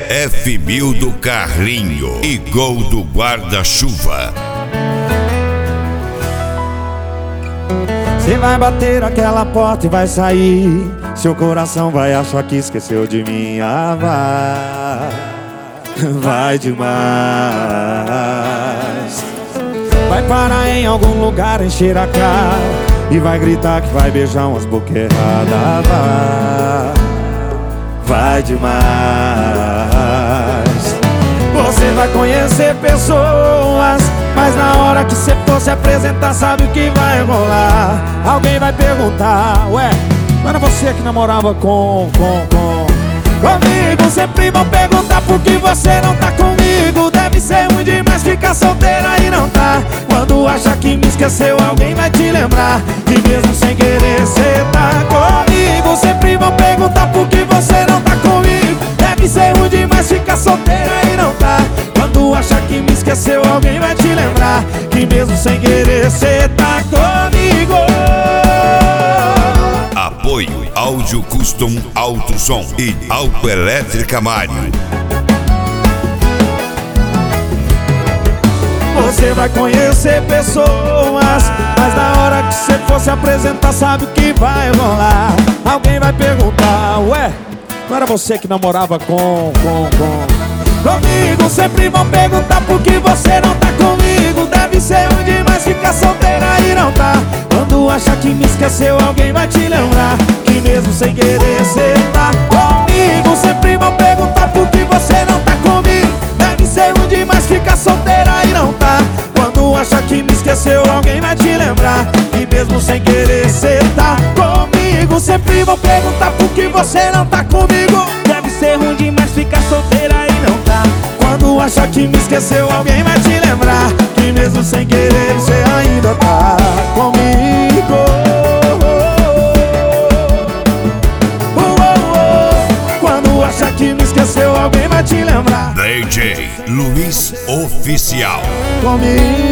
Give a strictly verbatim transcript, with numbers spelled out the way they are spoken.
F mil do carrinho e Gol do guarda-chuva. Você vai bater aquela porta e vai sair, seu coração vai achar que esqueceu de mim. Ah, vai, vai demais. Vai parar em algum lugar, encher a cara e vai gritar que vai beijar umas bocas erradas. Vai, vai demais. Você vai conhecer pessoas, mas na hora que você for se apresentar, sabe o que vai rolar? Alguém vai perguntar: ué, não era você que namorava com, com, com comigo? Sempre vão perguntar por que você não tá comigo. Deve ser ruim demais ficar solteira e não tá. Quando acha que me esqueceu, alguém vai te lembrar que mesmo sem querer cê tá comigo. Sempre vão perguntar por que você não tá comigo. Deve ser ruim demais ficar solteira e não tá. Quando acha que me esqueceu, alguém vai te lembrar que mesmo sem querer cê tá comigo. Apoio Áudio Custom Alto Som e Autoelétrica Mário. Você vai conhecer pessoas, mas na hora que você for se apresentar, sabe o que vai rolar? Alguém vai perguntar: ué, não era você que namorava com, com, com comigo? Sempre vão perguntar por que você não tá comigo. Deve ser ruim demais ficar solteira e não tá. Quando acha que me esqueceu, alguém vai te lembrar que mesmo sem querer cê tá comigo. Sempre vão perguntar por que você não tá comigo. Deve ser ruim demais ficar solteira e não tá. Quando acha que me esqueceu, alguém vai te lembrar que mesmo sem querer cê tá comigo. Sempre vão perguntar por que você não tá comigo. Deve ser ruim demais ficar solteira e não tá. Quando acha que me esqueceu, alguém vai te lembrar que mesmo sem querer cê ainda tá comigo. Oh, oh, oh. Quando acha que me esqueceu, alguém vai te lembrar. D J Luiz Oficial. Comigo.